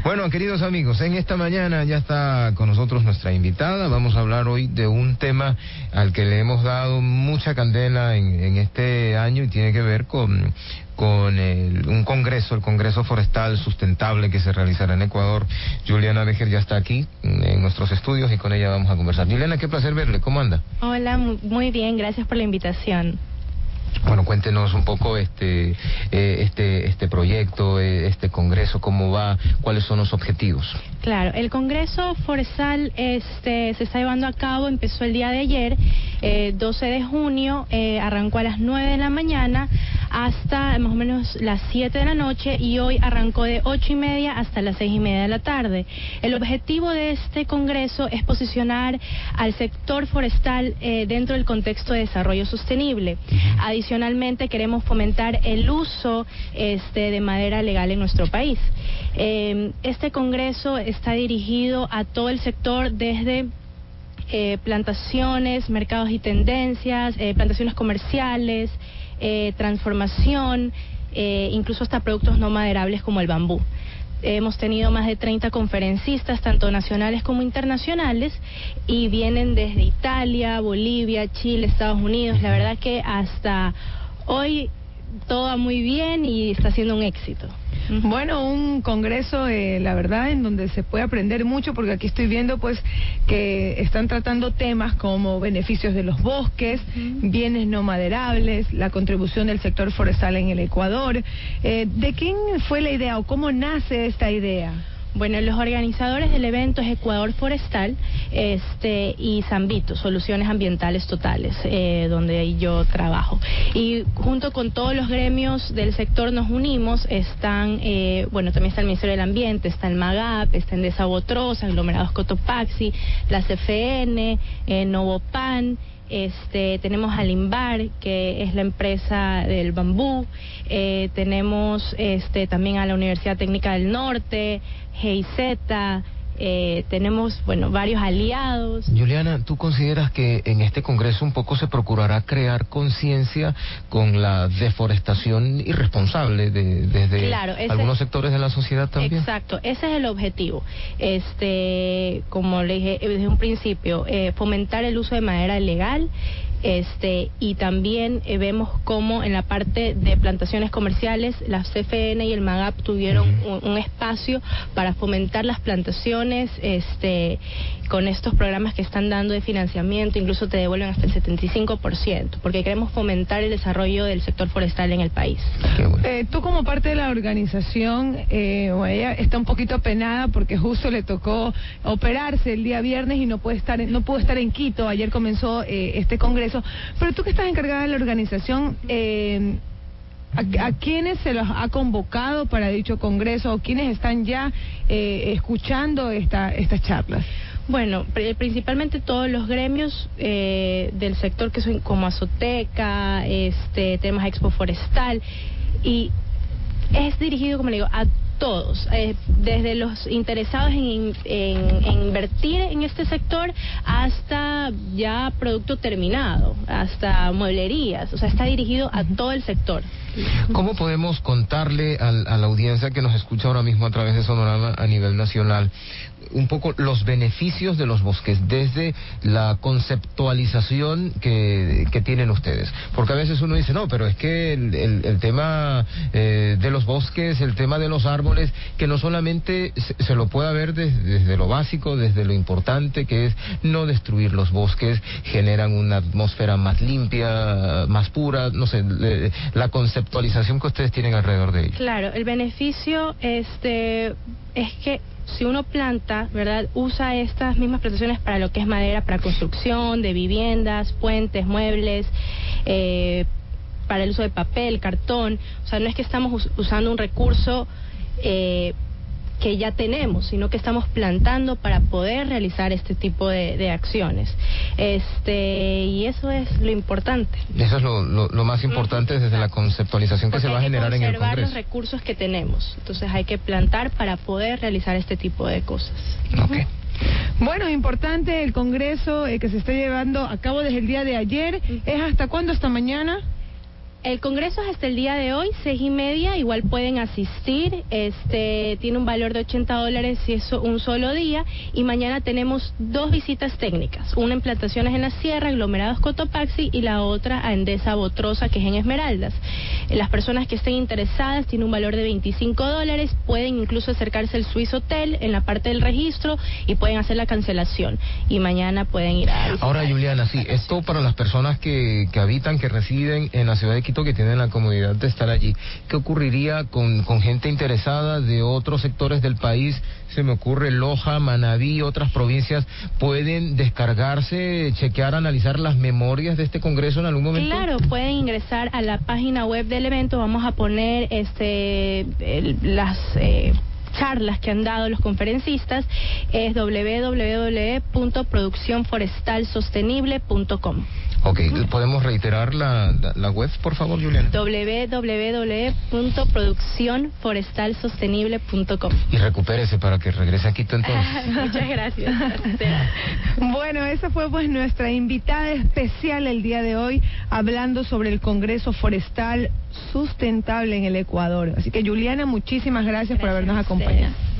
Bueno, queridos amigos, en esta mañana ya está con nosotros nuestra invitada. Vamos a hablar hoy de un tema al que le hemos dado mucha candela en este año y tiene que ver con un congreso, el Congreso Forestal Sustentable que se realizará en Ecuador. Juliana Becher ya está aquí en nuestros estudios y con ella vamos a conversar. Juliana, qué placer verle, ¿cómo anda? Hola, muy bien, gracias por la invitación. Bueno, cuéntenos un poco este proyecto, este congreso, cómo va, cuáles son los objetivos. Claro, el Congreso Forestal se está llevando a cabo, empezó el día de ayer, 12 de junio, arrancó a las 9 de la mañana hasta más o menos las 7 de la noche y hoy arrancó de 8:30 hasta las 6:30 de la tarde. El objetivo de este congreso es posicionar al sector forestal dentro del contexto de desarrollo sostenible. Adicionalmente queremos fomentar el uso de madera legal en nuestro país. Este congreso está dirigido a todo el sector desde plantaciones, mercados y tendencias, plantaciones comerciales, transformación, incluso hasta productos no maderables como el bambú. Hemos tenido más de 30 conferencistas, tanto nacionales como internacionales, y vienen desde Italia, Bolivia, Chile, Estados Unidos. La verdad que hasta hoy todo va muy bien y está siendo un éxito. Bueno, un congreso, la verdad, en donde se puede aprender mucho, porque aquí estoy viendo pues que están tratando temas como beneficios de los bosques, bienes no maderables, la contribución del sector forestal en el Ecuador. ¿De quién fue la idea o cómo nace esta idea? Bueno, los organizadores del evento es Ecuador Forestal y Sambito, Soluciones Ambientales Totales, donde yo trabajo. Y junto con todos los gremios del sector nos unimos, también está el Ministerio del Ambiente, está el MAGAP, está Endesa Botros, Aglomerados Cotopaxi, la CFN, Novopan. Tenemos a Limbar, que es la empresa del bambú, tenemos también a la Universidad Técnica del Norte, GIZ, tenemos varios aliados. Juliana, ¿tú consideras que en este congreso un poco se procurará crear conciencia con la deforestación irresponsable desde algunos sectores de la sociedad también? Exacto, ese es el objetivo. Como le dije desde un principio, fomentar el uso de madera legal. Y también vemos cómo en la parte de plantaciones comerciales la CFN y el MAGAP tuvieron un espacio para fomentar las plantaciones con estos programas que están dando de financiamiento, incluso te devuelven hasta el 75%, porque queremos fomentar el desarrollo del sector forestal en el país. Tú como parte de la organización, ella está un poquito apenada porque justo le tocó operarse el día viernes y no pudo estar en Quito. Ayer comenzó este congreso. Pero tú que estás encargada de la organización, ¿a quiénes se los ha convocado para dicho congreso o quiénes están ya escuchando estas charlas? Bueno, principalmente todos los gremios del sector que son como Azoteca, tenemos a Expo Forestal, y es dirigido, como le digo, a todos, desde los interesados en invertir en este sector hasta ya producto terminado, hasta mueblerías, o sea, está dirigido a todo el sector. ¿Cómo podemos contarle a la audiencia que nos escucha ahora mismo a través de Sonorama a nivel nacional un poco los beneficios de los bosques desde la conceptualización que tienen ustedes? Porque a veces uno dice, no, pero es que el tema de los bosques, el tema de los árboles, que no solamente se lo pueda ver desde lo básico, desde lo importante que es no destruir los bosques, generan una atmósfera más limpia, más pura, no sé, la conceptualización que ustedes tienen alrededor de ello. Claro, el beneficio es que si uno planta, ¿verdad?, usa estas mismas plantaciones para lo que es madera, para construcción de viviendas, puentes, muebles, para el uso de papel, cartón. O sea, no es que estamos usando un recurso que ya tenemos, sino que estamos plantando para poder realizar este tipo de acciones. Y eso es lo importante. Eso es lo más importante desde la conceptualización que se va a generar en el Congreso. Conservar los recursos que tenemos. Entonces hay que plantar para poder realizar este tipo de cosas. Okay. Bueno, importante el Congreso que se está llevando a cabo desde el día de ayer. ¿Es hasta cuándo? ¿Hasta mañana? El congreso es hasta el día de hoy, 6:30, igual pueden asistir, tiene un valor de $80 si es un solo día, y mañana tenemos 2 visitas técnicas, una en Plantaciones en la Sierra, Aglomerados Cotopaxi, y la otra a Endesa Botrosa, que es en Esmeraldas. Las personas que estén interesadas tiene un valor de $25, pueden incluso acercarse al Swiss Hotel en la parte del registro y pueden hacer la cancelación, y mañana pueden ir a visitar. Ahora, Juliana, sí, esto para las personas que habitan, que residen en la ciudad de Quito, que tienen la comodidad de estar allí. ¿Qué ocurriría con gente interesada de otros sectores del país? Se me ocurre Loja, Manabí, otras provincias. ¿Pueden descargarse, chequear, analizar las memorias de este congreso en algún momento? Claro, pueden ingresar a la página web del evento. Vamos a poner las charlas que han dado los conferencistas. Es www.produccionforestalsostenible.com. Ok, ¿podemos reiterar la web, por favor, Juliana? www.produccionforestalsostenible.com. Y recupérese para que regrese a Quito entonces. Muchas gracias. Bueno, esa fue pues nuestra invitada especial el día de hoy, hablando sobre el Congreso Forestal Sustentable en el Ecuador. Así que, Juliana, muchísimas gracias por habernos acompañado.